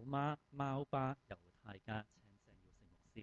媽、貓巴、猶太家，請鄭耀成牧師。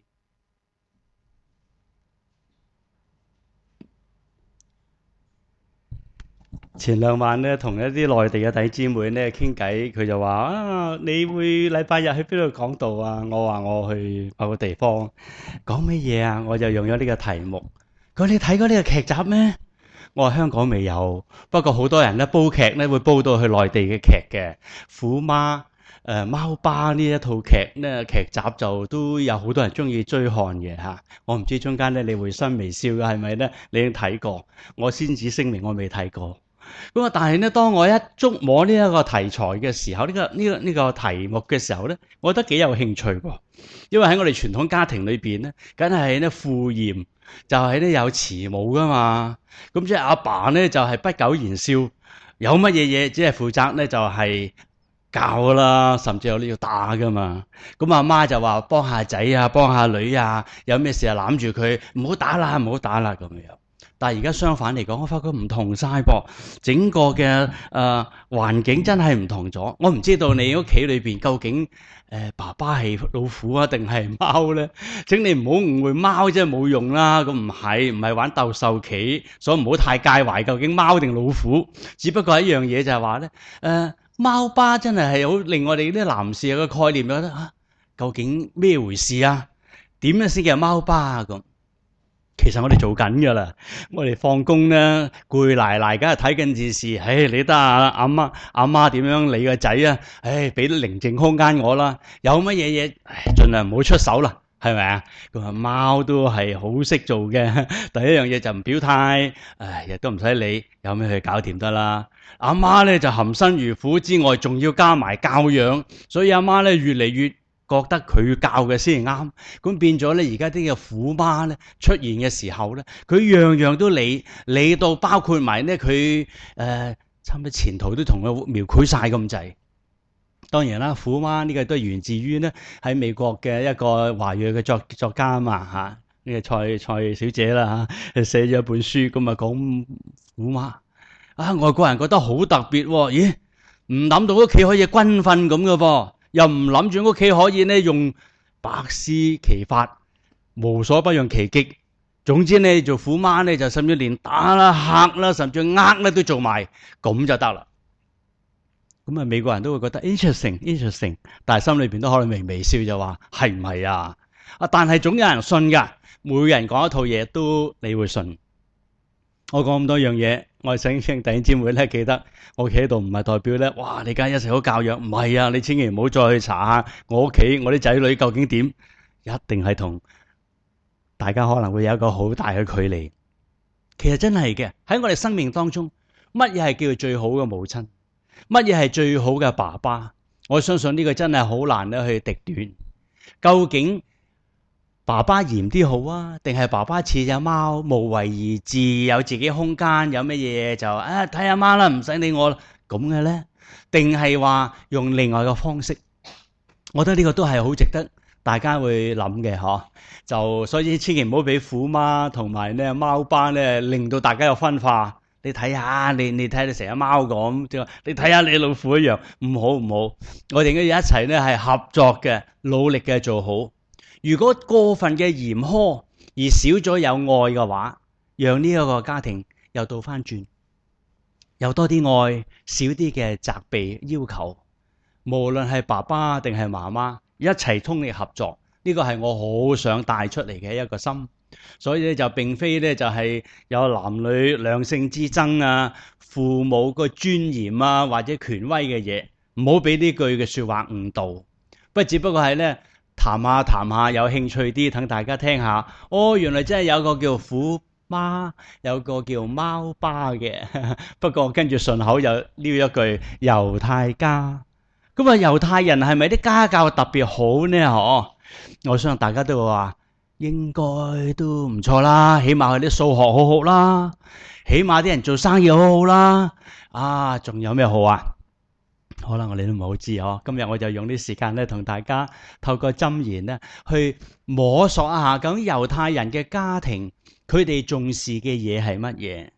前兩晚咧，同一啲內地嘅弟兄姊妹咧傾偈，佢就話啊，你會禮拜日去邊度講道啊？我話我去某個地方，講乜嘢啊？我就用咗呢個題目。佢話你睇過呢個劇集咩？我話香港未有，不過好多人咧煲劇咧會煲到去內地嘅劇嘅。虎媽、貓巴呢一套劇咧劇集就都有好多人中意追看嘅嚇。我唔知中間咧你會心微笑嘅係咪咧？你已經睇過，我先至聲明我未睇過。咁啊！但係咧，當我一觸摸呢一個題材嘅時候，呢個題目嘅時候咧，我覺得幾有興趣喎。因為喺我哋傳統家庭裏邊咧，梗係咧父嚴就係咧有慈母噶嘛。咁即係阿爸咧就係不苟言笑，有乜嘢嘢只係負責咧就係教噶啦，甚至有呢要打噶嘛。咁阿媽就話幫下仔啊，幫下女啊，有咩事啊攬住佢，唔好打啦，唔好打啦咁樣。但係而家相反嚟講，我發覺唔同晒噃，整個嘅環境真係唔同咗。我唔知道你屋企裏邊究竟爸爸係老虎啊定係貓咧？請你唔好誤會貓真係冇用啦，咁唔係玩鬥獸棋，所以唔好太介懷究竟貓定老虎。只不過一樣嘢就係話咧，貓巴真係好令我哋啲男士有個概念，覺得啊，究竟咩回事啊？點樣先叫貓巴啊咁？其實我哋做緊噶啦，我哋放工咧攰賴賴，梗係睇緊電視。唉，你得阿媽點樣理個仔啊？唉，俾啲寧靜空間我啦。有乜嘢嘢，盡量唔好出手啦，係咪啊？咁啊，貓都係好識做嘅。第一樣嘢就唔表態，唉，亦都唔使理，有咩去搞掂得啦。阿媽咧就含辛茹苦之外，仲要加埋教養，所以阿媽咧越嚟越覺得佢教嘅先係啱，咁變咗咧，而家啲嘅虎媽咧出現嘅時候咧，佢樣樣都理到，包括埋咧佢差唔多前途都同佢描繪晒咁滯。當然啦，虎媽呢個都係源自於咧喺美國嘅一個華裔嘅作家啊嘛嚇，呢個蔡小姐啦嚇，寫咗一本書咁啊講虎媽啊，外國人覺得好特別喎，咦？唔諗到屋企可以軍訓咁嘅噃。又唔諗住屋企可以咧用百施其法，無所不用其極。總之咧做虎媽咧就甚至連打啦、嚇啦，甚至呃咧都做埋，咁就得啦。咁啊，美國人都會覺得 interesting，但係心裏邊都可能微笑就話係唔係啊？但係總有人信㗎，每個人講一套嘢都你會信。我講咁多樣嘢，我想請弟兄姊妹咧記得，我企喺度唔係代表咧，哇！你梗係一直好教養，唔係啊！你千祈唔好再去查下我屋企我啲仔女究竟點，一定係同大家可能會有一個好大嘅距離。其實真係嘅，喺我哋生命當中，乜嘢係叫做最好嘅母親？乜嘢係最好嘅爸爸？我相信呢個真係好難咧去敵斷。究竟爸爸嚴啲好啊，定係爸爸似隻貓無為而治，有自己空間，有乜嘢就睇阿媽啦，唔使理我咁嘅咧？定係話用另外嘅方式？我覺得呢個都係好值得大家會諗嘅嗬。就所以千祈唔好俾虎媽同埋咧貓巴咧令到大家有分化。你睇下，你睇你成日貓咁，即係你睇下你老虎一樣，唔好。我哋應該一齊咧係合作嘅，努力嘅做好。如果過分嘅嚴苛而少咗有愛嘅話，讓呢一個家庭又倒翻轉，有多啲愛，少啲嘅責備要求。無論係爸爸定係媽媽，一齊通力合作，呢個係我好想帶出嚟嘅一個心。所以咧就並非咧就係有男女兩性之爭啊，父母個尊嚴啊或者權威嘅嘢，唔好俾呢句嘅說話誤導。只不過係咧談下有興趣啲，等大家聽下。哦，原來真係有個叫虎媽，有個叫貓巴嘅。不過跟住順口又撩一句猶太家。咁啊，猶太人係咪啲家教特別好呢？我相信大家都會話應該都唔錯啦，起碼佢啲數學好好啦，起碼啲人做生意好好啦。仲有咩好啊？可能我哋都唔好知嗬。今日我就用啲時間咧，同大家透過箴言咧，去摸索一下究竟猶太人嘅家庭，佢哋重視嘅嘢係乜嘢？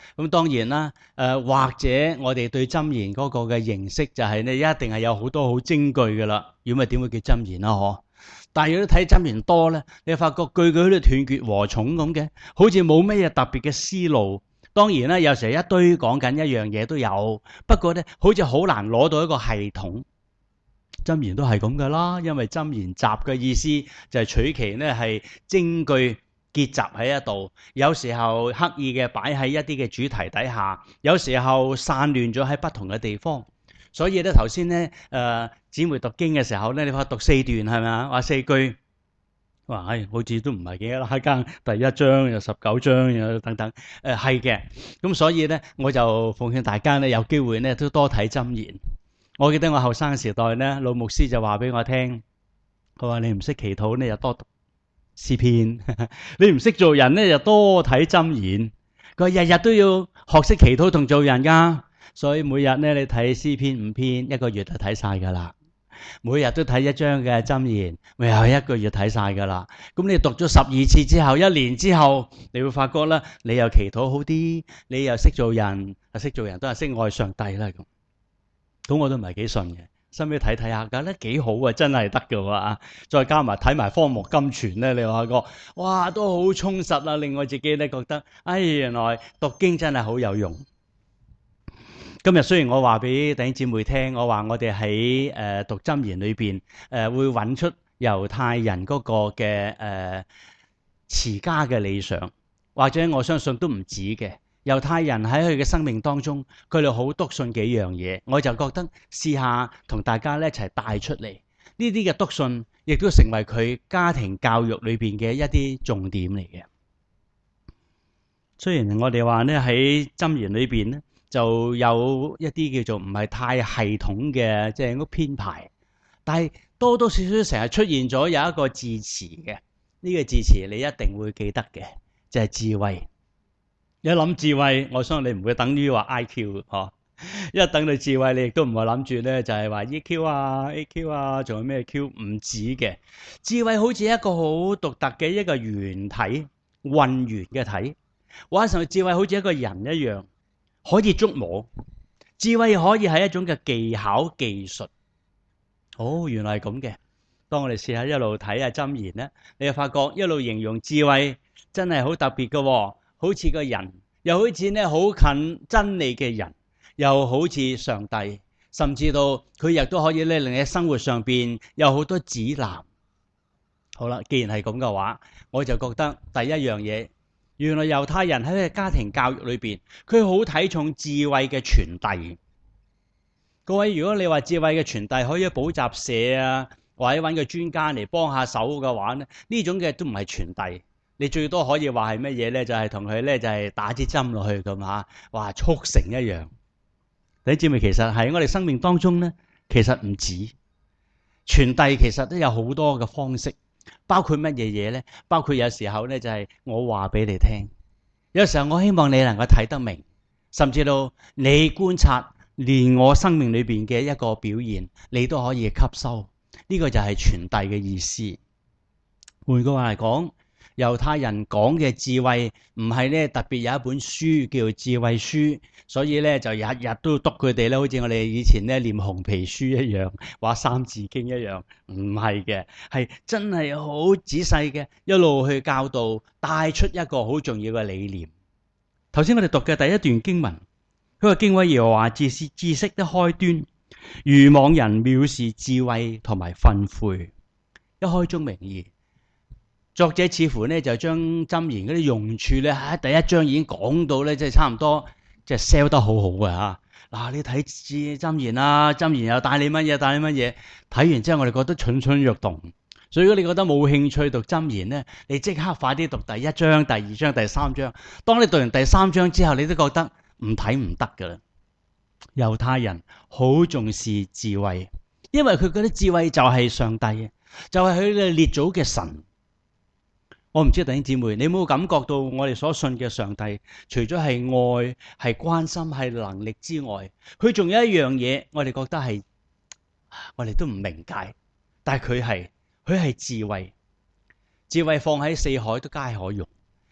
咁當然啦，或者我哋對箴言嗰個嘅認識就係呢，一定係有好多好精句噶啦，如果唔係點會叫箴言啦？嗬！但係如果睇箴言多咧，你發覺句句好似斷絕禾蟲咁嘅，好似冇乜嘢特別嘅思路。當然啦，有時一堆講緊一樣嘢都有，不過咧好似好難攞到一個系統。箴言都係咁噶啦，因為箴言集嘅意思就係取其呢係精句結集喺一度，有時候刻意嘅擺喺一啲嘅主題底下，有時候散亂咗喺不同嘅地方。所以咧頭先咧姊妹讀經嘅時候咧，你話讀4段係咪啊？話4句，哇好似都唔係幾啦，間第1章又19章又等等，係嘅。咁所以咧我就奉勸大家咧有機會咧都多睇箴言。我記得我後生嘅時代咧，老牧師就話俾我聽，佢話你唔識祈禱咧，就多讀詩篇；你唔識做人咧，就多睇箴言。佢話日日都要學識祈禱同做人噶，所以每日咧你睇詩篇5篇，一個月就睇晒噶啦。每日都睇1章嘅箴言，咪又係一個月睇晒噶啦。咁你讀咗12次之後，1年之後，你會發覺咧，你又祈禱好啲，你又識做人，識做人都係識愛上帝啦咁。咁我都唔係幾信嘅，收尾睇睇下，覺得幾好啊，真係得嘅喎。再加埋睇埋荒漠金泉咧，你話個哇都好充實啊，令我自己咧覺得，原來讀經真係好有用。今日雖然我話俾弟兄姊妹聽，我話我哋喺讀箴言裏邊會揾出猶太人嗰個嘅持家嘅理想，或者我相信都唔止嘅。猶太人喺佢嘅生命當中，佢哋好篤信幾樣嘢，我就覺得試下同大家咧一齊帶出嚟。呢啲嘅篤信，亦都成為佢家庭教育裏邊嘅一啲重點嚟嘅。雖然我哋話咧喺箴言裏邊咧，就有一啲叫做唔係太系統嘅即係嗰編排，但係多多少少成日出現咗有一個字詞嘅，呢個字詞你一定會記得嘅，就係智慧。一諗智慧，我相信你唔會等於話 IQ 嗬。一等到智慧，你亦都唔係諗住咧就係話 EQ 啊、AQ 啊，仲有咩 Q？唔止嘅。智慧好似一個好獨特嘅一個圓體、混圓嘅體，或者甚至智慧好似一個人一樣可以捉摸。智慧可以係一種嘅技巧、技術。原來係咁嘅。當我哋試下一路睇下箴言咧，你就發覺一路形容智慧真係好特別嘅喎。好似個人，又好似咧好近真理嘅人，又好似上帝，甚至到佢亦都可以咧令你喺生活上邊有好多指南。好啦，既然係咁嘅話，我就覺得第一樣嘢，原來猶太人喺佢家庭教育裏邊，佢好睇重智慧嘅傳遞。各位，如果你話智慧嘅傳遞可以喺補習社啊，或者揾個專家嚟幫下手嘅話咧，呢種嘅都唔係傳遞。你最多可以話係乜嘢咧？就係同佢咧就係打支針落去咁嚇，哇速成一樣。你知唔知其實喺我哋生命當中咧，其實唔止傳遞，其實都有好多嘅方式，包括乜嘢嘢咧？包括有時候咧就係我話俾你聽，有時候我希望你能夠睇得明，甚至到你觀察連我生命裏邊嘅一個表現，你都可以吸收。呢個就係傳遞嘅意思。換句話嚟講，猶太人講嘅智慧唔係咧特別有一本書叫智慧書，所以咧就日日都讀佢哋咧，好似我哋以前咧念紅皮書一樣，話三字經一樣，唔係嘅，係真係好仔細嘅，一路去教導，帶出一個好重要嘅理念。頭先我哋讀嘅第一段經文，佢話敬畏耶和華自是知識的開端，愚妄人藐視智慧同埋訓誨。一開宗明義。作者似乎咧就將箴言嗰啲用處咧喺第1章已經講到咧，即係差唔多，即係 sell 得好好嘅嚇。嗱，你睇箴言啦，箴言又帶你乜嘢，帶你乜嘢。睇完之後，我哋覺得蠢蠢欲動。所以如果你覺得冇興趣讀箴言咧，你即刻快啲讀第1章、第2章、第3章。當你讀完第3章之後，你都覺得唔睇唔得㗎啦。猶太人好重視智慧，因為佢覺得智慧就係上帝，就係佢哋列祖嘅神。我唔知弟兄姊妹，你有冇感覺到我哋所信嘅上帝，除咗係愛、係關心、係能力之外，佢仲有一樣嘢，我哋覺得係我哋都唔明解，但係佢係智慧。智慧放喺四海都皆可用。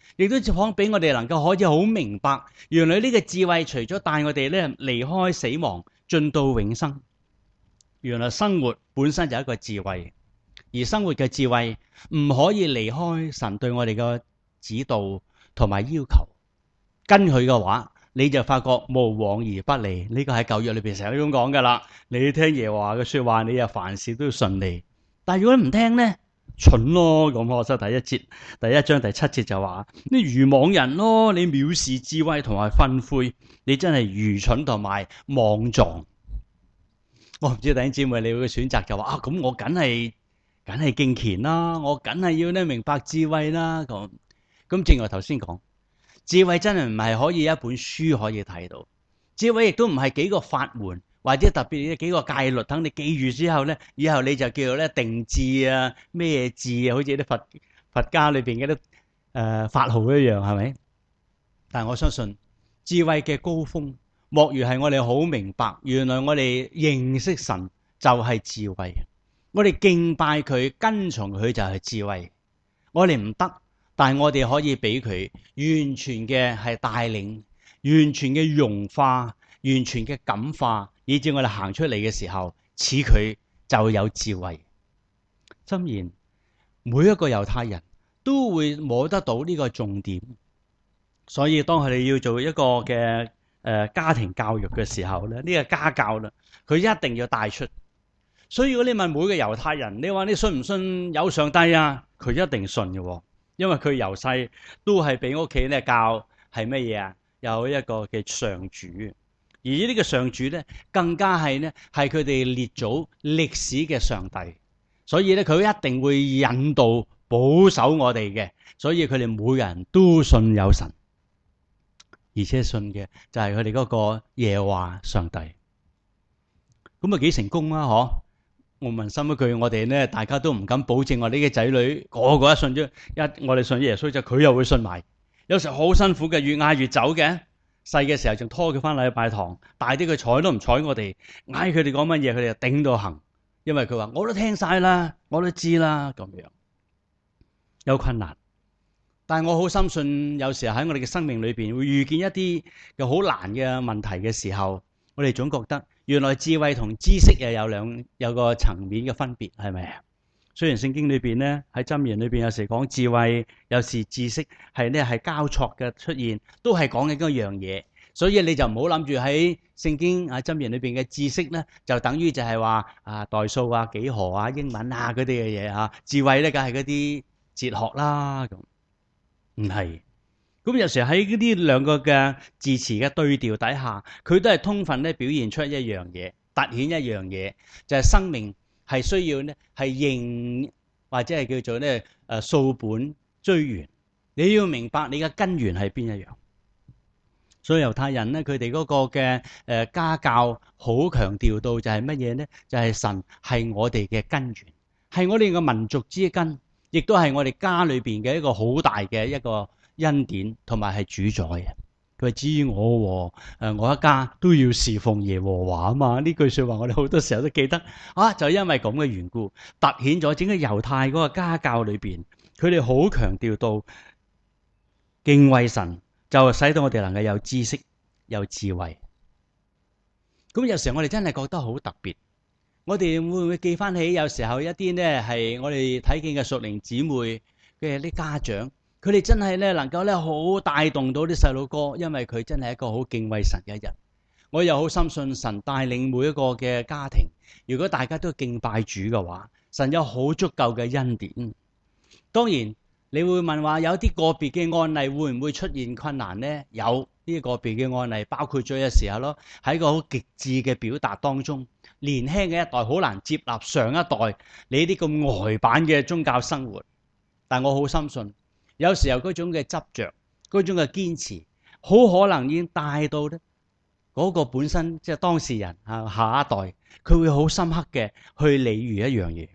亦都講俾我哋能夠可以好明白，原來呢個智慧除咗帶我哋咧離開死亡，進到永生，原來生活本身就係一個智慧，而生活嘅智慧唔可以離開神對我哋嘅指導同埋要求，跟佢嘅話，你就發覺無往而不利。呢個喺舊約裏邊成日都咁講噶啦。你聽耶和華嘅說話，你又凡事都順利。但係如果唔聽呢，蠢咯。咁我就第一章第7節就話：你愚妄人咯，你藐視智慧同埋訓誨，你真係愚蠢同埋妄撞。我唔知弟兄姊妹你會選擇就話咁我梗係敬虔啦，我梗係要咧明白智慧啦。咁正如我頭先講，智慧真係唔係可以一本書可以睇到，智慧亦都唔係幾個法門或者特別嘅幾個戒律，等你記住之後咧，以後你就叫做咧定志啊咩字啊，好似啲佛家裏邊嘅啲法號一樣，係咪？但係我相信智慧嘅高峰，莫如係我哋好明白，原來我哋認識神就係智慧，我哋敬拜佢跟從佢就係智慧。我哋唔得，但係我哋可以俾佢完全嘅係帶領，完全嘅融化，完全嘅感化，以至我哋行出嚟嘅時候似佢就有智慧。箴言每一個猶太人都會摸得到呢個重點，所以當佢哋要做一個嘅家庭教育嘅時候咧，呢個家教啦，佢一定要帶出。所以如果你問每個猶太人，你話你信唔信有上帝啊？佢一定信嘅，因為佢由細都係俾屋企咧教係乜嘢啊？有一個嘅上主，而呢個上主咧更加係咧係佢哋列祖歷史嘅上帝，所以咧佢一定會引導保守我哋嘅，所以佢哋每人都信有神，而且信嘅就係佢哋嗰個耶和華上帝。咁啊幾成功啊？嗬！我問心一句，我哋咧大家都唔敢保證我哋嘅仔女個個一信咗我哋信耶穌就佢又會信埋。有時好辛苦嘅，越嗌越走嘅。細嘅時候仲拖佢翻嚟拜堂，大啲佢睬都唔睬我哋，嗌佢哋講乜嘢，佢哋就頂到行，因為佢話我都聽晒啦，我都知啦，咁樣有困難。但係我好深信，有時候喺我哋嘅生命裏邊會遇見一啲嘅好難嘅問題嘅時候，我哋總覺得原來智慧同知識又有個層面嘅分別，係咪啊？雖然聖經裏邊咧喺箴言裏邊有時講智慧，有時知識係交錯嘅出現，都係講緊一樣嘢。所以你就唔好諗住喺聖經箴言裏邊嘅知識咧，就等於就係話代數啊、幾何啊、英文啊嗰啲嘅嘢嚇。智慧咧梗係嗰啲哲學啦，咁唔係。咁有時喺呢兩個嘅字詞嘅對調底下，佢都係充分咧表現出一樣嘢，凸顯一樣嘢，就係生命係需要咧係認或者係叫做咧溯本追源。你要明白你嘅根源係邊一樣。所以猶太人咧，佢哋嗰個嘅家教好強調到就係乜嘢咧？就係神係我哋嘅根源，係我哋嘅民族之根，亦都係我哋家裏邊嘅一個好大嘅一個恩典，同埋係主宰嘅。佢話至於我一家都要侍奉耶和華啊嘛。呢句說話我哋好多時候都記得就因為咁嘅緣故，凸顯咗整個猶太嗰個家教裏邊，佢哋好強調到敬畏神，就使到我哋能夠有知識、有智慧。咁有時候我哋真係覺得好特別，我哋會唔會記翻起有時候一啲呢係我哋睇見嘅屬靈姊妹嘅啲家長，佢哋真係咧能夠咧好帶動到啲細路哥，因為佢真係一個好敬畏神嘅人。我又好深信神帶領每一個嘅家庭，如果大家都敬拜主嘅話，神有好足夠嘅恩典。當然你會問話有啲個別嘅案例會唔會出現困難呢？有呢個別嘅案例，包括咗有時候咯，喺個好極致嘅表達當中，年輕嘅一代好難接納上一代你啲咁呆板嘅宗教生活。但我好深信，有時候嗰種嘅執着，嗰種嘅堅持，好可能已經帶到咧嗰個本身即係當事人下一代，佢會好深刻嘅去理喻一樣嘢。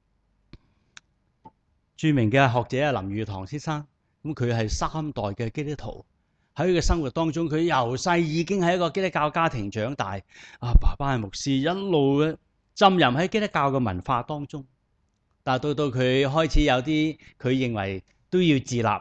著名嘅學者林語堂先生，咁佢係3代嘅基督徒，喺佢嘅生活當中，佢由細已經喺一個基督教家庭長大。爸爸係牧師，一路嘅浸淫喺基督教嘅文化當中。但係到佢開始有啲佢認為都要自立，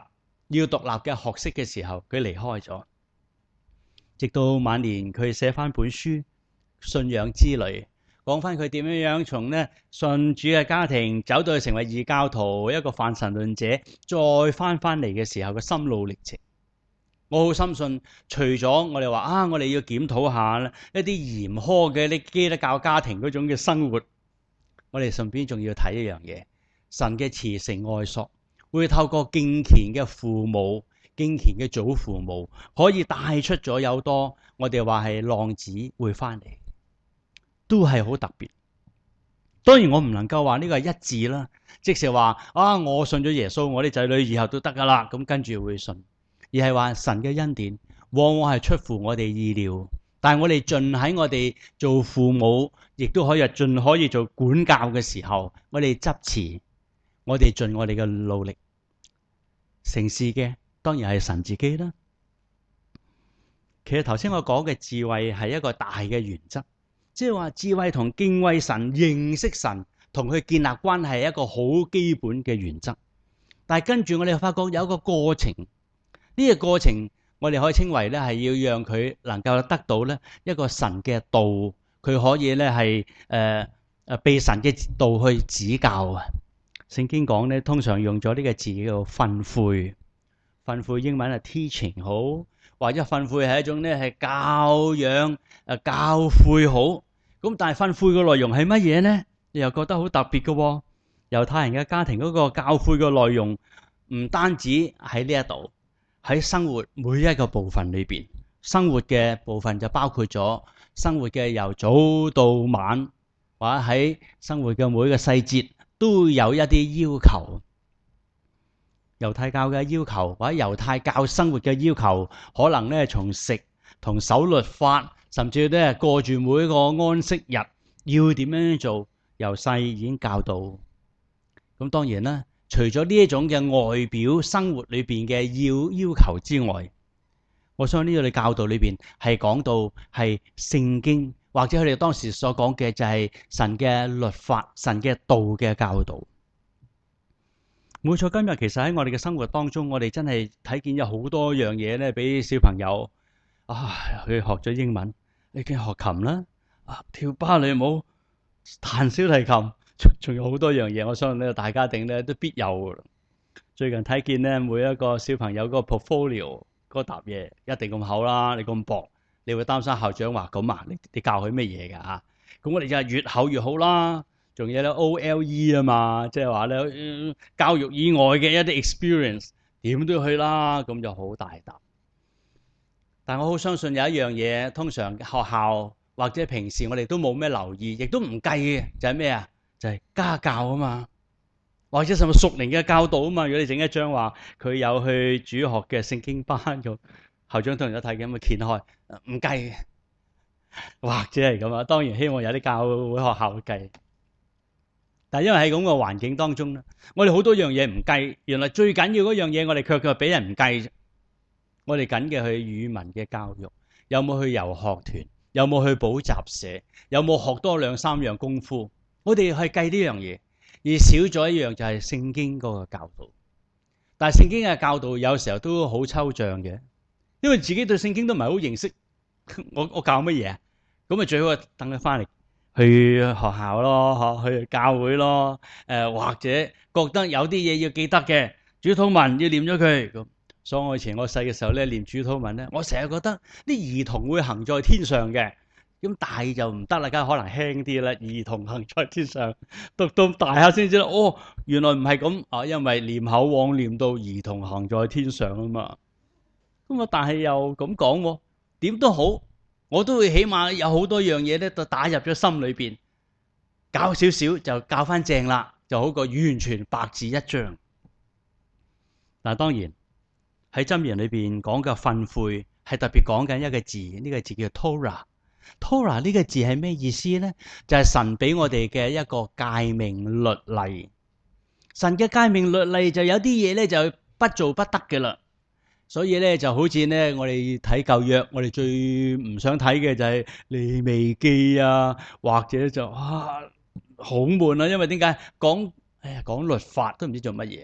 要獨立嘅學識嘅時候，佢離開咗。直到晚年，佢寫翻本書《信仰之旅》，講翻佢點樣從呢信主嘅家庭走到去成為異教徒，一個泛神論者，再翻嚟嘅時候嘅心路歷程。我好深信，除咗我哋話我哋要檢討下一啲嚴苛嘅啲基督教家庭嗰種嘅生活，我哋順便仲要睇一樣嘢，神嘅慈繩愛索會透過敬虔嘅父母、敬虔嘅祖父母，可以帶出咗有多我哋話係浪子會翻嚟，都係好特別。當然我唔能夠話呢個係一致啦，即是話我信咗耶穌，我啲仔女以後都得噶啦，咁跟住會信。而係話神嘅恩典往往係出乎我哋意料，但係我哋盡喺我哋做父母，亦都可以盡可以做管教嘅時候，我哋執持，我哋盡我哋嘅努力，成事嘅當然係神自己啦。其實頭先我講嘅智慧係一個大嘅原則，即係話智慧同敬畏神、認識神同佢建立關係係一個好基本嘅原則。但係跟住我哋發覺有一個過程。呢個過程我哋可以稱為咧，係要讓佢能夠得到咧一個神嘅道，佢可以咧係被神嘅道去指教啊。聖經講咧，通常用咗呢個字叫做訓誨。訓誨英文係 teaching 好，或者訓誨係一種咧係教養教誨好。咁但係訓誨嘅內容係乜嘢咧？你又覺得好特別嘅喎。猶太人嘅家庭嗰個教誨嘅內容唔單止喺呢一度。喺生活每一個部分裏邊，生活嘅部分就包括咗生活嘅由早到晚，或者喺生活嘅每一個細節都有一啲要求。猶太教嘅要求或者猶太教生活嘅要求，可能咧從食同守律法，甚至咧過住每一個安息日要點樣做，由細已經教導。咁當然啦。除咗呢一種嘅外表生活裏邊嘅要求之外，我相信呢度嘅教導裏邊係講到係聖經或者佢哋當時所講嘅就係神嘅律法、神嘅道嘅教導。冇錯，今日其實喺我哋嘅生活當中，我哋真係睇見有好多樣嘢咧，俾小朋友佢學咗英文，你見學琴啦，跳芭蕾舞、彈小提琴。仲有好多樣嘢，我相信咧大家定咧都必有㗎啦。最近睇見咧每一個小朋友嗰個 portfolio 嗰沓嘢一定咁厚啦，你咁薄，你會擔心校長話咁你教佢咩嘢㗎嚇？咁我哋就係越厚越好啦。仲有咧 OLE 啊嘛，即係話咧教育以外嘅一啲 experience 點都要去啦，咁就好大沓。但我好相信有一樣嘢，通常學校或者平時我哋都冇咩留意，亦都唔計嘅，就係咩啊？就係家教啊嘛，或者甚至屬靈嘅教導啊嘛。如果你整一張話佢有去主學嘅聖經班咁，校長同人都睇緊，咪掀開唔計嘅，或者係咁啊。當然希望有啲教會學校會計，但係因為喺咁嘅環境當中咧，我哋好多樣嘢唔計，原來最緊要嗰樣嘢我哋卻俾人唔計啫。我哋緊嘅去語文嘅教育，有冇去遊學團，有冇去補習社，有冇學多2、3樣功夫。我哋係計呢樣嘢，而少咗一樣就係聖經嗰個教導。但係聖經嘅教導有時候都好抽象嘅，因為自己對聖經都唔係好認識。我教乜嘢啊？咁啊最好等佢翻嚟去學校咯，去教會咯。或者覺得有啲嘢要記得嘅，主禱文要念咗佢咁。所以我以前我細嘅時候咧念主禱文咧，我成日覺得啲兒童會行在天上嘅。咁大就唔得啦，梗係可能輕啲啦。兒童行在天上，讀到大下先知道，原來唔係咁啊！因為念口往念到兒童行在天上啊嘛。咁但係又咁講，點都好，我都會起碼有好多樣嘢咧，都打入咗心裏邊，教少少就教翻正啦，就好過完全白紙一張。但係當然喺箴言裏邊講嘅訓誨係特別講緊一個字，呢個字叫 Torah。Torah 呢個字係咩意思呢？就係神俾我哋嘅一個誡命律例。神嘅誡命律例就有啲嘢咧就不做不得嘅啦。所以咧就好似咧我哋睇舊約，我哋最唔想睇嘅就係利未記啊，或者就好悶啊。因為點解講律法都唔知做乜嘢。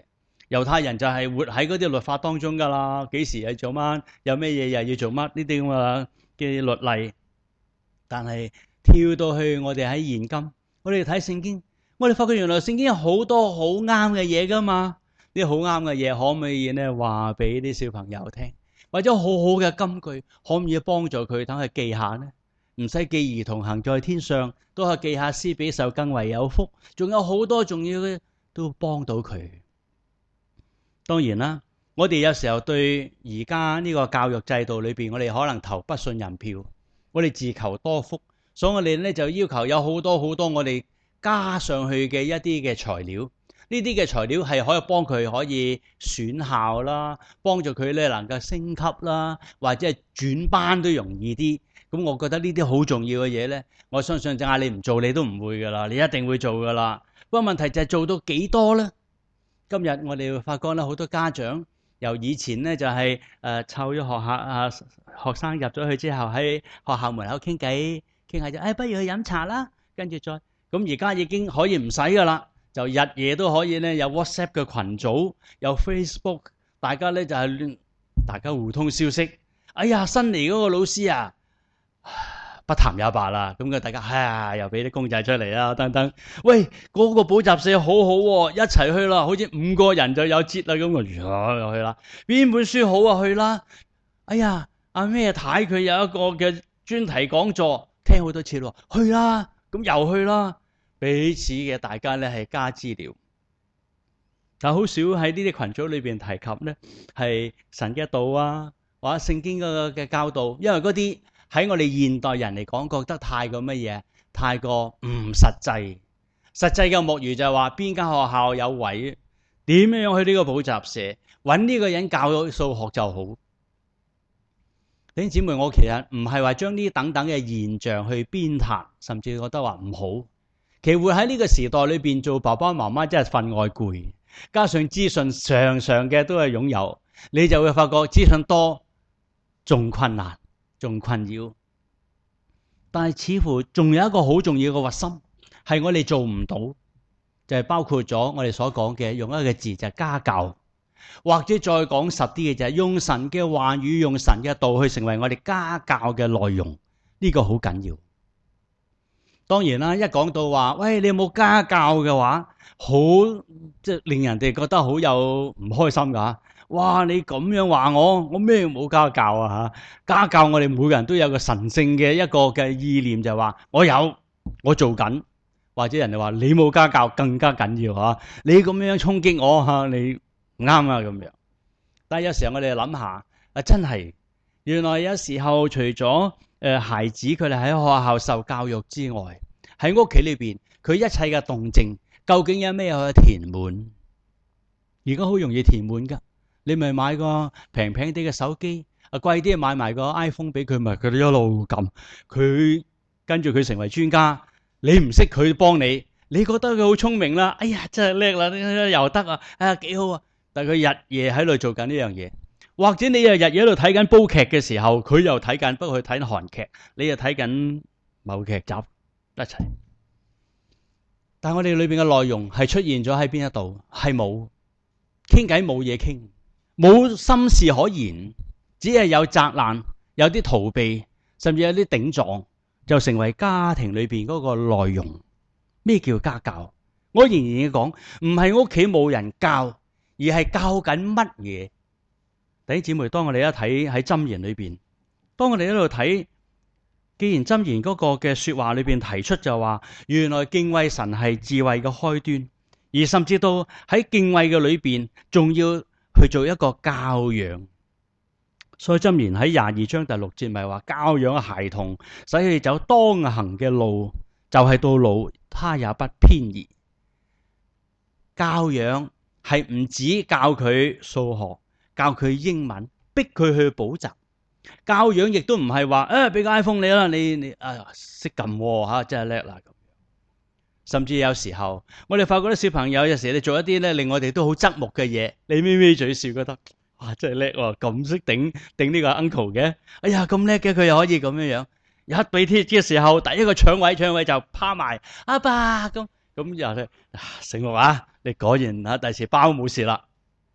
猶太人就係活喺嗰啲律法當中噶啦，幾時係做乜，有咩嘢又要做乜呢啲咁嘅律例。但係跳到去我哋喺現今，我哋睇聖經，我哋發覺原來聖經有好多好啱嘅嘢噶嘛。啲好啱嘅嘢可唔可以咧話俾啲小朋友聽，或者好好嘅金句可唔可以幫助佢等佢記下呢？唔使記兒童行在天上，都係記下施比受更為有福。仲有好多重要嘅都幫到佢。當然啦，我哋有時候對而家呢個教育制度裏邊，我哋可能投不信任票，我哋自求多福，所以我哋咧就要求有好多好多我哋加上去嘅一啲嘅材料。呢啲嘅材料係可以幫佢可以選校啦，幫助佢咧能夠升級啦，或者係轉班都容易啲。咁我覺得呢啲好重要嘅嘢咧，我相信就嗌你唔做你都唔會噶啦，你一定會做噶啦。不過問題就係做到幾多咧？今日我哋會發覺咧，好多家長由以前咧就係湊咗學生入咗去之後，喺學校門口傾偈，傾下就不如去飲茶啦，跟住再咁而家已經可以唔使噶啦。就日夜都可以咧，有 WhatsApp 嘅群組，有 Facebook， 大家咧就係大家互通消息。哎呀，新嚟嗰個老師啊，不談也罷啦。咁大家又俾啲公仔出嚟啦，等等。喂，嗰個補習社好好喎，一齊去啦，好似5個人就有折啦咁又去啦。邊本書好啊？去啦。哎呀，阿咩太佢有一個嘅專題講座，聽好多次咯，去啦。咁又去啦。彼此嘅大家咧係加資料，但好少喺呢啲群組裏邊提及咧係神嘅道啊，或者聖經嘅教導，因為嗰啲喺我哋現代人嚟講，覺得太過乜嘢，太過唔實際。實際嘅莫如就係話邊間學校有位，點樣去呢個補習社揾呢個人教咗數學就好。弟兄姊妹，我其實唔係話將呢等等嘅現象去鞭撻，甚至覺得話唔好。其實會喺呢個時代裏邊做爸爸媽媽真係分外攰，加上資訊常嘅都係擁有，你就會發覺資訊多仲困難仲困擾。但係似乎仲有一個好重要嘅核心係我哋做唔到，就係包括咗我哋所講嘅用一個字就係家教，或者再講實啲嘅就係用神嘅話語，用神嘅道去成為我哋家教嘅內容，呢個好緊要。當然啦，一講到話，喂，你有冇家教嘅話，好即係令人哋覺得好有唔開心噶。哇，你咁樣話我咩冇家教啊吓？家教我哋每個人都有個神聖嘅一個嘅意念，就係話我做緊，或者人哋話你冇家教更加緊要吓。你咁樣衝擊我吓，你唔啱啊咁樣。但係有時候我哋諗下，真係原來有時候除咗孩子佢哋喺學校受教育之外，喺屋企裏邊佢一切嘅動靜究竟有咩可以填滿？而家好容易填滿噶，你咪買個平啲嘅手機，貴啲買埋個 iPhone 俾佢，咪佢哋一路撳，佢跟住佢成為專家。你唔識佢幫你，你覺得佢好聰明啦，哎呀真係叻啦，又得啊，哎呀幾好啊，但係佢日夜喺度做緊呢樣嘢。或者你又日夜喺度睇緊煲劇嘅時候，佢又睇緊，不過佢睇韓劇，你又睇緊某劇集一齊。但係我哋裏邊嘅內容係出現咗喺邊一度？係冇傾偈，冇嘢傾，冇心事可言，只係有責難，有啲逃避，甚至有啲頂撞，就成為家庭裏邊嗰個內容。咩叫家教？我仍然要講，唔係屋企冇人教，而係教緊乜嘢？弟兄姊妹，當我哋一睇喺箴言裏邊，當我哋喺度睇，既然箴言嗰個嘅說話裏邊提出就話，原來敬畏神係智慧嘅開端，而甚至到喺敬畏嘅裏邊，仲要去做一個教養。所以箴言喺22章第6節咪話，教養孩童，使佢走當行嘅路，就係到老，他也不偏移。教養係唔止教佢數學，教佢英文，逼佢去補習。教養亦都唔係話俾個 iPhone 你啦，你識撳吓，真係叻啦咁。甚至有時候我哋發覺啲小朋友有時你做一啲咧令我哋都好側目嘅嘢，你咪咪嘴笑，覺得哇真係叻喎，咁識頂呢個 uncle 嘅，哎呀咁叻嘅，佢又可以咁樣樣。一俾貼嘅時候，第一個搶位就趴埋阿爸咁又咧醒目啊！你果然第時包冇事啦。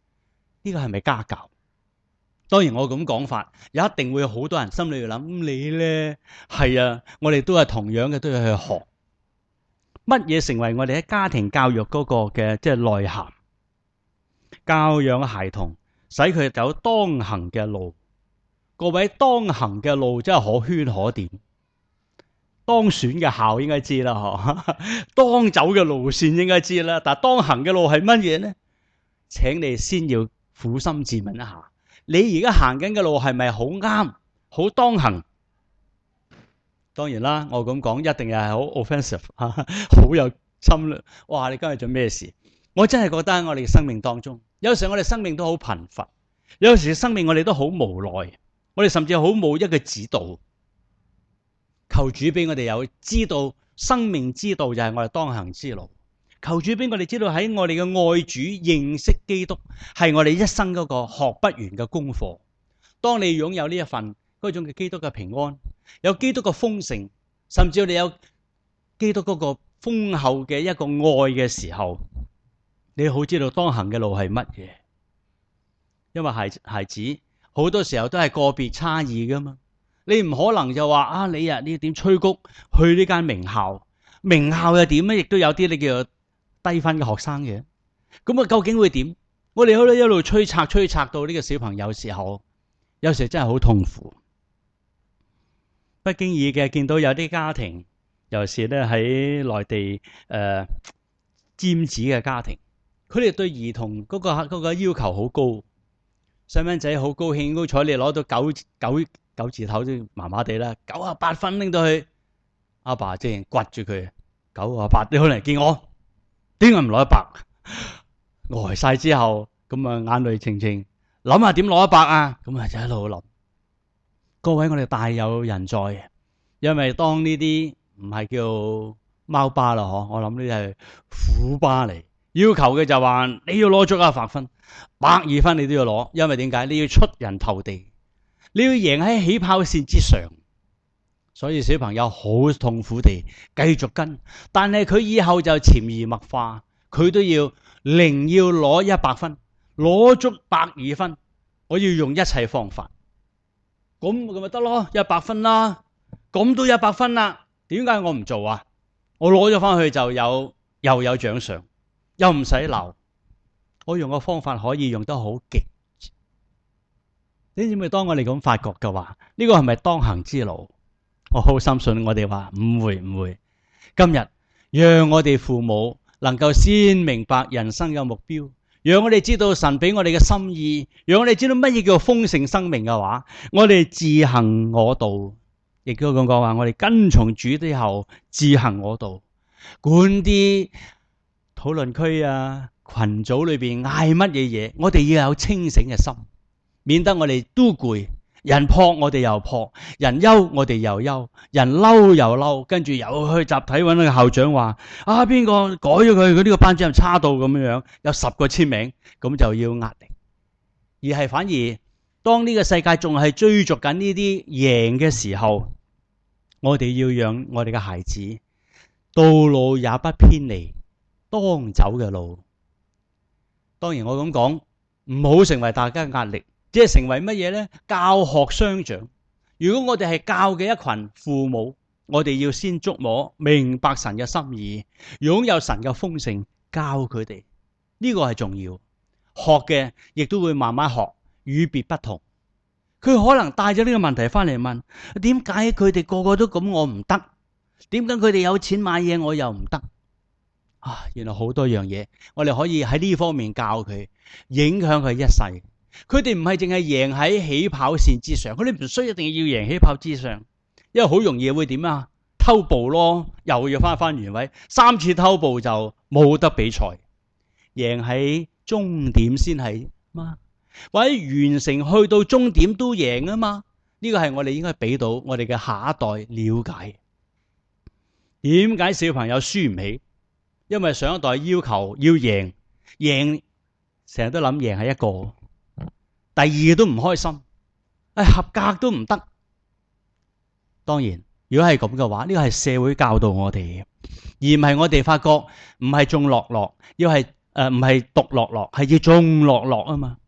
呢個係咪家教？當然我咁講法，一定會有好多人心裏諗，你咧係啊，我哋都係同樣嘅，都要去學乜嘢成為我哋喺家庭教育嗰個嘅即係內涵，教養孩童，使佢走當行嘅路。各位，當行嘅路真係可圈可點，當選嘅校應該知啦，當走嘅路線應該知啦，但係當行嘅路係乜嘢呢？請你先要苦心自問一下。你而家行緊嘅路係咪好啱、好當行？當然啦，我咁講一定係好 offensive， 好有侵略。哇！你今日做咩事？我真係覺得喺我哋嘅生命當中，有時我哋生命都好貧乏，有時生命我哋都好無奈，我哋甚至好冇一個指導。求主俾我哋有知道生命之道就係我哋當行之路。求主俾我哋知道喺我哋嘅愛主認識基督係我哋一生嗰個學不完嘅功課。當你擁有呢一份嗰種嘅基督嘅平安，有基督嘅豐盛，甚至你有基督嗰個豐厚嘅一個愛嘅時候，你好知道當行嘅路係乜嘢。因為孩子好多時候都係個別差異噶嘛，你唔可能就話啊你點催谷去呢間名校，名校又點咧？亦都有啲你叫做低分嘅學生嘅，咁啊究竟會點？我哋可以一路催策到呢個小朋友時候，有時真係好痛苦。不經意嘅見到有啲家庭，尤其是咧喺內地尖子嘅家庭，佢哋對兒童嗰個要求好高，細蚊仔好高興，好彩你攞到九字頭都麻麻地啦，98分拎到去，阿爸即係掘住佢，98你可能見我。點解唔攞100？呆晒之後，咁啊眼淚澄澄，諗下點攞100啊？咁啊就喺度諗。各位，我哋大有人在，因為當呢啲唔係叫貓巴啦，我諗呢啲係虎巴嚟，要求嘅就話你要攞足100分，120分你都要攞，因為點解？你要出人頭地，你要贏喺起跑線之上。所以小朋友好痛苦地繼續跟，但係佢以後就潛移默化，佢都要要攞100分，攞足120分。我要用一切方法，咁咪得咯，100分啦，咁都100分啦。點解我唔做啊？我攞咗翻去就又有獎賞，又唔使鬧。我用個方法可以用得好極。你知唔知當我哋咁發覺嘅話，呢個係咪當行之路？我好深信我哋話唔會。今日讓我哋父母能夠先明白人生嘅目標，讓我哋知道神俾我哋嘅心意，讓我哋知道乜嘢叫豐盛生命嘅話，我哋自行我道，亦都咁講話，我哋跟從主之後自行我道，管啲討論區啊群組裏邊嗌乜嘢嘢，我哋要有清醒嘅心，免得我哋都攰。人撲我哋又撲，人憂我哋又憂，人嬲又嬲，跟住又去集體揾個校長話啊邊個改咗佢呢個班主任差到咁樣，有10個簽名，咁就要壓力。而係反而當呢個世界仲係追逐緊呢啲贏嘅時候，我哋要讓我哋嘅孩子道路也不偏離當走嘅路。當然我咁講唔好成為大家嘅壓力。即係成為乜嘢呢？教學相長。如果我哋係教嘅一群父母，我哋要先觸摸明白神嘅心意，擁有神嘅豐盛，教佢哋呢個係重要。學嘅亦都會慢慢學，與別不同。佢可能帶咗呢個問題翻嚟問：點解佢哋個個都咁，我唔得？點解佢哋有錢買嘢，我又唔得？啊，原來好多樣嘢，我哋可以喺呢方面教佢，影響佢一世。佢哋唔係淨係贏喺起跑線之上，佢哋唔需要一定要贏起跑之上，因為好容易會點啊？偷步咯，又要翻原位，3次偷步就冇得比賽。贏喺終點先係嘛，或者完成去到終點都贏啊嘛。呢個係我哋應該俾到我哋嘅下一代了解。點解小朋友輸唔起？因為上一代要求要贏，成日都諗贏係一個。第二都唔開心，合格都唔得。當然，如果係咁嘅話，呢個係社會教導我哋嘅，而唔係我哋發覺唔係眾樂樂，要係唔係獨樂樂，係要眾樂樂啊嘛。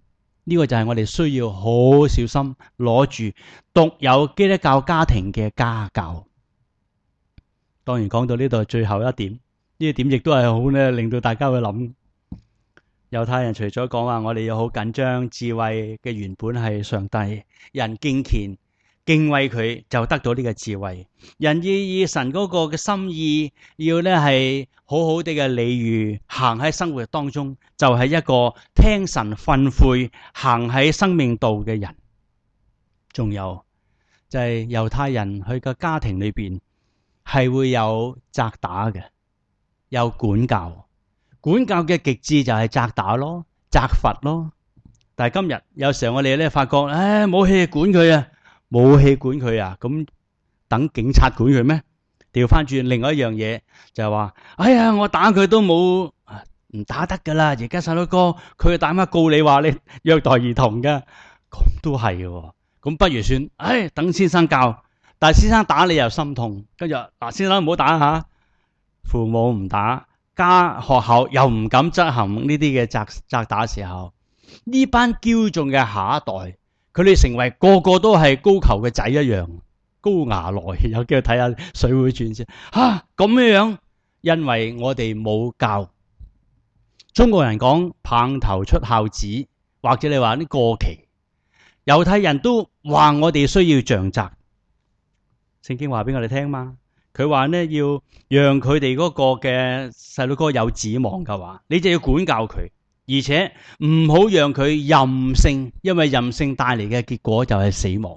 呢個就係我哋需要好小心攞住獨有基督教家庭嘅家教。當然講到呢度最後一點，呢一點亦都係好咧，令到大家去諗。猶太人除咗講話我哋要好緊張智慧嘅原本係上帝，人敬虔敬畏佢就得到呢個智慧。人要以神嗰個嘅心意，要咧係好好地嘅理喻行喺生活當中，就係一個聽神訓誨行喺生命道嘅人。仲有就係猶太人佢嘅家庭裏邊係會有責打嘅，有管教。管教嘅極致就係責打咯，責罰咯。但係今日有時候我哋咧發覺，冇氣管佢啊，冇氣管佢啊，咁等警察管佢咩？調翻轉另外一樣嘢就係話，我打佢都冇唔打得噶啦。而家細佬哥佢打乜告你話你虐待兒童噶，咁都係嘅。咁不如算，等先生教。但係先生打你又心痛，跟住先生唔好打吓，父母唔打。學校又唔敢執行呢啲嘅責打時候，呢班驕縱嘅下一代，佢哋成為個個都係高球嘅仔一樣，高衙來。有機會睇下《水滸傳》先咁樣，因為我哋冇教。中國人講棒頭出孝子，或者你話啲過期，猶太人都話我哋需要杖責。聖經話俾我哋聽嘛。佢話呢，要讓佢哋嗰個嘅細路哥有指望嘅話，你就要管教佢，而且唔好讓佢任性，因為任性帶嚟嘅結果就係死亡。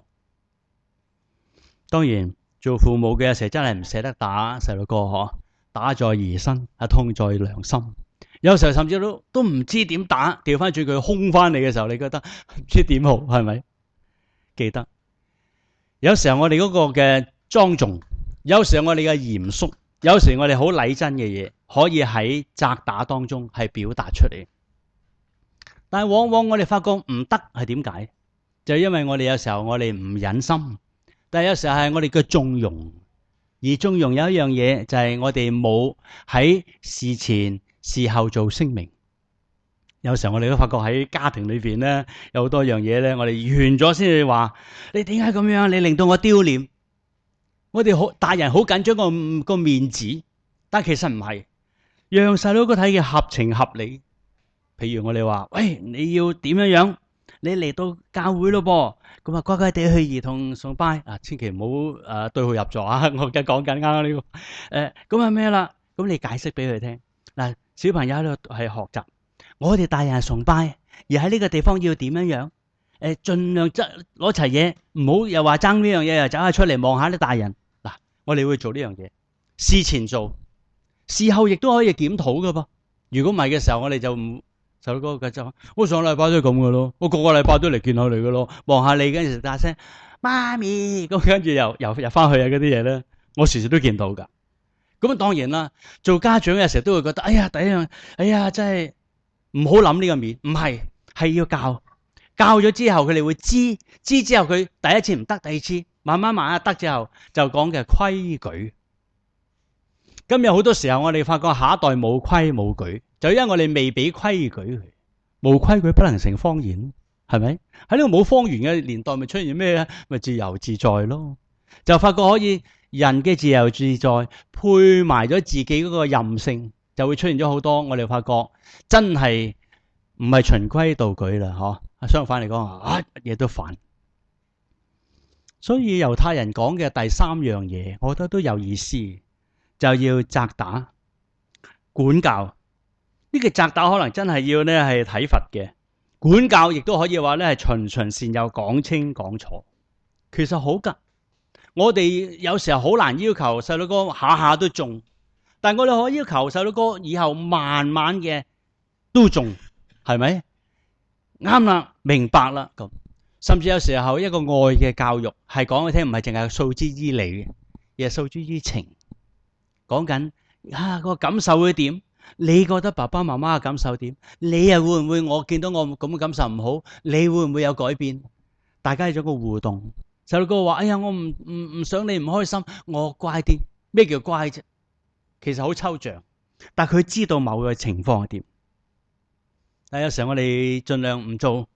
當然做父母嘅有時真係唔捨得打細路哥，打在兒身，痛在良心。有時候甚至都唔知點打，調翻轉佢兇翻你嘅時候，你覺得唔知點好，係咪？記得有時候我哋嗰個嘅莊重，有時候我哋嘅嚴肅，有時我哋好禮真嘅嘢，可以喺責打當中係表達出嚟。但係往往我哋發覺唔得，係點解？就係因為我哋有時候我哋唔忍心，但係有時候係我哋嘅縱容。而縱容有一樣嘢就係我哋冇喺事前事後做聲明。有時候我哋都發覺喺家庭裏邊咧，有好多樣嘢咧，我哋完咗先至話，你點解咁樣？你令到我丟臉。我哋大人好緊張個面子，但其實唔係，讓細佬哥睇嘅合情合理。譬如我哋話，喂，你要點樣樣？你嚟到教會咯噃，咁啊乖乖地去兒童崇拜啊，千祈唔好對號入座啊！我而家講緊啱呢個咁係咩啦？咁你解釋俾佢聽嗱，小朋友喺度係學習，我哋大人係崇拜，而喺呢個地方要點樣樣？盡量攞齊嘢，唔好又話爭呢樣嘢，又走下出嚟望下啲大人。我哋會做呢樣嘢，事前做，事後亦都可以檢討噶噃。如果唔係嘅時候，我哋就唔細佬哥嘅就，我上禮拜都係咁噶咯，我個個禮拜都嚟見下你噶咯，望下你跟住大聲媽咪，咁跟住又翻去啊嗰啲嘢咧，我時時都見到噶。咁當然啦，做家長有時候都會覺得，第一樣，真係唔好諗呢個面，唔係要教咗之後，佢哋會知之後佢第一次唔得，第二次。慢慢得之後就講嘅規矩。今日好多時候我哋發覺下一代冇規冇矩，就因為我哋未俾規矩佢。冇規矩不能成方圓，係咪？喺呢個冇方圓嘅年代，咪出現咩咧？咪自由自在咯。就發覺可以人嘅自由自在配埋咗自己嗰個任性，就會出現咗好多我哋發覺真係唔係循規蹈矩啦，相反嚟講乜嘢都煩。所以猶太人講嘅第三樣嘢，我覺得都有意思，就要責打、管教。呢個責打可能真係要咧係體罰嘅，管教亦都可以話咧係循循善誘，講清講楚。其實好噶，我哋有時候好難要求細佬哥下下都中，但我哋可以要求細佬哥以後慢慢嘅都中，係咪？啱啦，明白啦咁。甚至有時候一個愛嘅教育係講佢聽，唔係淨係訴之於理，而係訴之於情。講緊個感受會點？你覺得爸爸媽媽嘅感受點？你又會唔會我見到我咁嘅感受唔好？你會唔會有改變？大家有咗個互動。細路哥話：我唔想你唔開心，我乖啲。咩叫乖啫？其實好抽象，但佢知道某個情況係點。但有時候我哋盡量唔做。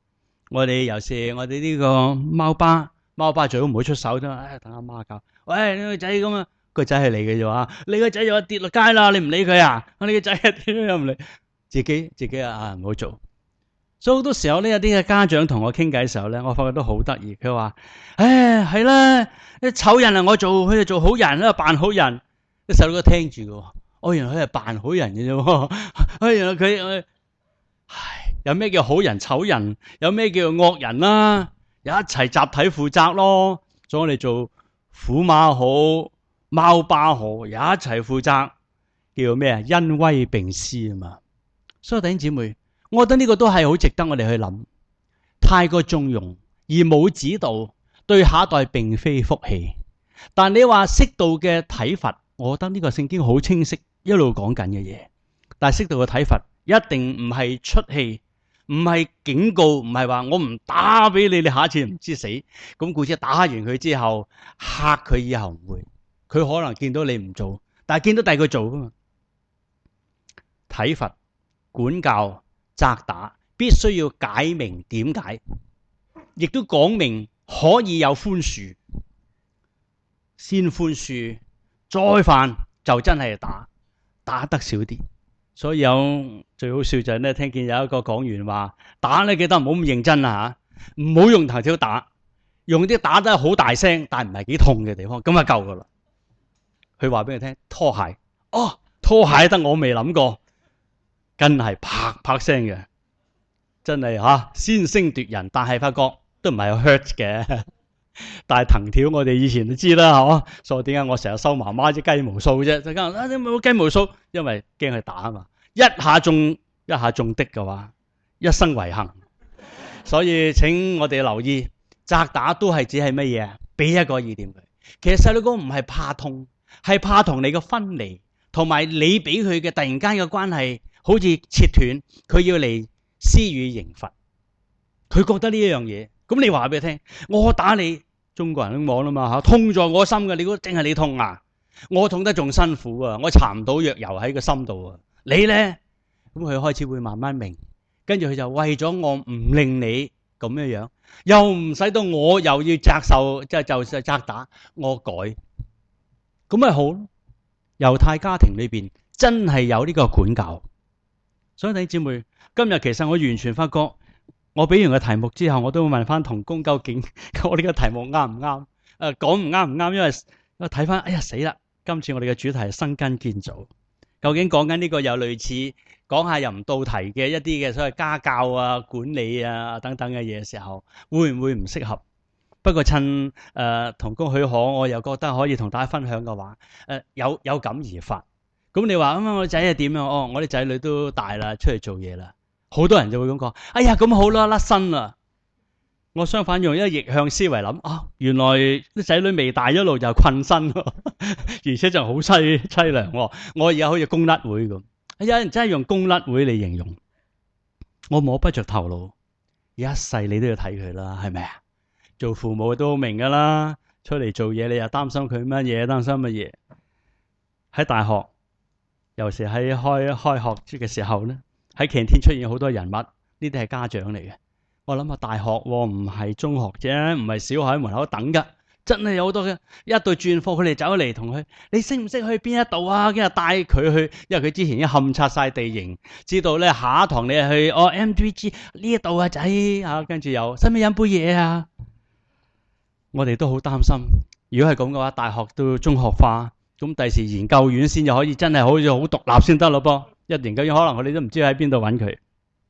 我哋有時我哋呢個貓爸最好唔好出手啫。等阿媽教。喂，你個仔咁啊，個仔係你嘅啫嘛。你個仔又話跌落街啦，你唔理佢啊？你個仔點樣唔理？自己啊唔好做。所以好多時候呢，有啲嘅家長同我傾偈嘅時候咧，我發覺都好得意。佢話：係啦，啲醜人啊，我做，佢就做好人啦，扮好人。啲細路哥聽住嘅，原來佢係扮好人嘅啫。原來佢，有咩叫好人醜人？有咩叫惡人啦？一齊集體負責咯。所以我哋做虎媽好，貓爸好，一齊負責，叫咩啊？恩威並施啊嘛。所以弟兄姊妹，我覺得呢個都係好值得我哋去諗。太過縱容而冇指導，對下一代並非福氣。但你話適度嘅體罰，我覺得呢個聖經好清晰，一路講緊嘅嘢。但係適度嘅體罰一定唔係出氣，唔係警告，唔係話我唔打俾你，你下一次唔知死。咁故此打完佢之後嚇佢以後唔會，佢可能見到你唔做，但係見到第二個做噶嘛。體罰、管教、責打，必須要解明點解，亦都講明可以有寬恕，先寬恕，再犯就真係打得少啲。所以有最好笑就係咧，聽見有一個講員話：打咧記得唔好咁認真啊嚇，唔好用藤條打，用啲打得好大聲但唔係幾痛嘅地方，咁就夠噶啦。佢話俾佢聽拖鞋，拖鞋得我未諗過，真係啪啪聲嘅，真係先聲奪人，但係發覺都唔係 hurt 嘅。但係藤條我哋以前都知啦，所以點解我成日收媽媽啲雞毛掃啫？就講你冇雞毛掃，因為驚佢打啊嘛，一下中的嘅話，一生遺憾。所以請我哋留意，責打都係只係乜嘢？俾一個意見佢。其實細路哥唔係怕痛，係怕同你嘅分離，同埋你俾佢嘅突然間嘅關係好似切斷，佢要嚟施予刑罰，佢覺得呢一樣嘢。咁你話俾佢聽，我打你，中國人都講啦嘛，痛在我心嘅，你估淨係你痛啊？我痛得仲辛苦啊，我搽唔到藥油喺個心度啊，你咧？咁佢開始會慢慢明，跟住佢就為咗我唔令你咁樣，又唔使到我又要責受，就責打我改，咁咪好咯。猶太家庭裏邊真係有呢個管教，所以弟兄姊妹，今日其實我完全發覺。我俾完個題目之後，我都會問翻同工究竟我呢個題目啱唔啱？講唔啱唔啱？因為睇翻，哎呀死啦！今次我哋嘅主題係生根建造，究竟講緊呢個有類似講下又唔到題嘅一啲嘅所謂家教啊、管理啊等等嘅嘢嘅時候，會唔會唔適合？不過趁同工許可，我又覺得可以同大家分享嘅話，有感而發。咁你話我仔係點樣？我啲仔女都大啦，出嚟做嘢啦。好多人就會咁講，哎呀咁好啦，甩身啦。我相反用一個逆向思維諗，原來啲仔女未大一路就困身，而且就好淒涼。我而家好似公甩會咁，有人真係用公甩會嚟形容，我摸不着頭腦。一世你都要睇佢啦，係咪啊？做父母都好明噶啦，出嚟做嘢你又擔心佢乜嘢，擔心乜嘢。喺大學，尤其喺開學嘅時候咧。喺canteen出現好多人物，呢啲係家長嚟嘅。我諗下大學唔係中學啫，唔係小學喺門口等噶，真係有好多嘅。一到轉課，佢哋走嚟同佢，你識唔識去邊一度啊？跟住帶佢去，因為佢之前已經勘察晒地形，知道咧下一堂你係去M3G 呢一度啊仔啊，跟住又使唔使飲杯嘢啊？我哋都好擔心，如果係咁嘅話，大學都中學化，咁第時研究院先就可以真係好似好獨立先得咯噃。一研究院可能我哋都唔知喺邊度揾佢。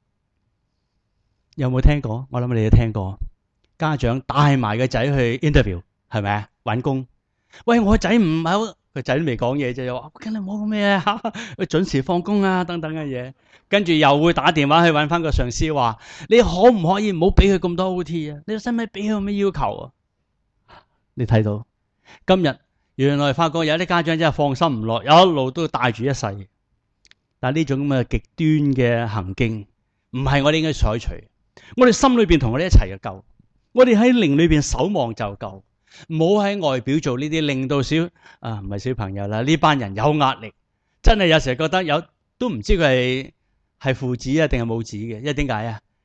有冇聽過？我諗你哋聽過。家長帶埋個仔去 interview， 係咪啊？揾工。喂，我個仔唔係好，個仔都未講嘢就又話，梗係冇咩啊，準時放工啊，等等嘅嘢。跟住又會打電話去揾翻個上司話，你可唔可以唔好俾佢咁多 OT 啊？你使唔使俾佢咩要求啊？你睇到今日原來發覺有啲家長真係放心唔落，有一路都帶住一世。但係呢種咁嘅極端嘅行徑，唔係我哋應該採取。我哋心裏邊同我哋一齊就夠，我哋喺靈裏邊守望就夠，唔好喺外表做呢啲令到唔係小朋友啦，呢班人有壓力，真係有時覺得都唔知佢係父子啊定係母子嘅，因為點解啊？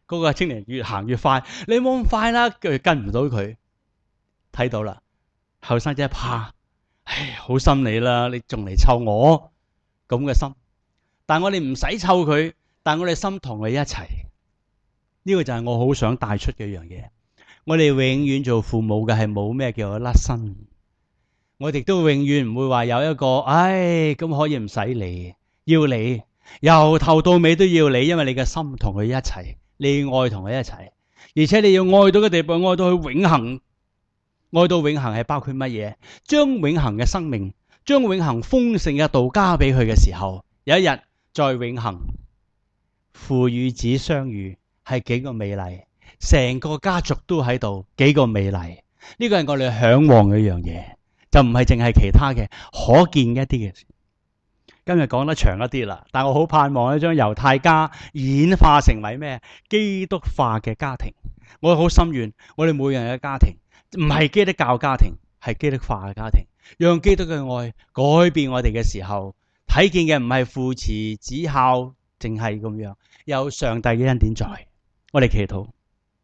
嗰個青年越行越快，你冇咁快啦，佢跟唔到佢。睇到啦，後生仔怕，唉，好心你啦，你仲嚟湊我咁嘅心。但我哋唔使湊佢，但我哋心同佢一齊。呢個就係我好想帶出嘅一樣嘢。我哋永遠做父母嘅係冇咩叫做甩身，我哋都永遠唔會話有一個，唉，咁可以唔使你，要你由頭到尾都要你，因為你嘅心同佢一齊，你愛同佢一齊，而且你要愛到嘅地步，愛到佢永恆。愛到永恆係包括乜嘢？將永恆嘅生命，將永恆豐盛嘅道交俾佢嘅時候，有一日在永恆父與子相遇，係幾個美麗，成個家族都喺度，幾個美麗。呢個係我哋向往嘅一樣嘢，就唔係淨係其他嘅可見一啲嘅事。今日講得長一啲啦，但我好盼望咧，將猶太家演化成為咩？基督化嘅家庭。我好心願，我哋每人嘅家庭唔係基督教家庭，係基督化嘅家庭，讓基督嘅愛改變我哋嘅時候，睇見嘅唔係父慈子孝，淨係咁樣，有上帝嘅恩典在。我哋祈禱，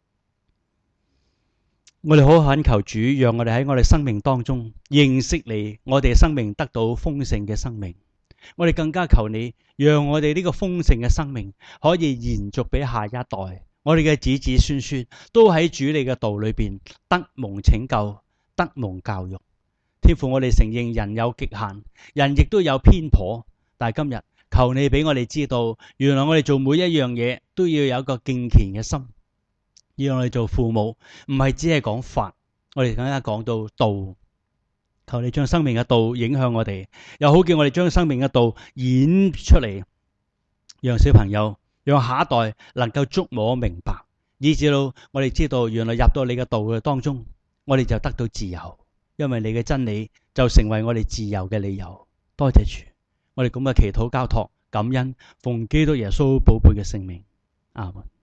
我哋好懇求主，讓我哋喺我哋生命當中認識你，我哋生命得到豐盛嘅生命。我哋更加求你，讓我哋呢個豐盛嘅生命可以延續俾下一代。我哋嘅子子孫孫都喺主你嘅道裏邊得蒙拯救，得蒙教育。天父，我哋承認人有極限，人亦都有偏頗，但係今日求你俾我哋知道，原來我哋做每一樣嘢都要有一個敬虔嘅心。要我哋做父母唔係只係講法，我哋更加講到道。求你將生命嘅道影響我哋，又好叫我哋將生命嘅道演出嚟，讓小朋友，讓下一代能夠觸摸明白，以至到我哋知道原來入到你嘅道嘅當中，我哋就得到自由，因為你嘅真理就成為我哋自由嘅理由。多謝主，我哋咁嘅祈禱交託感恩，奉基督耶穌寶貝嘅聖名，阿門。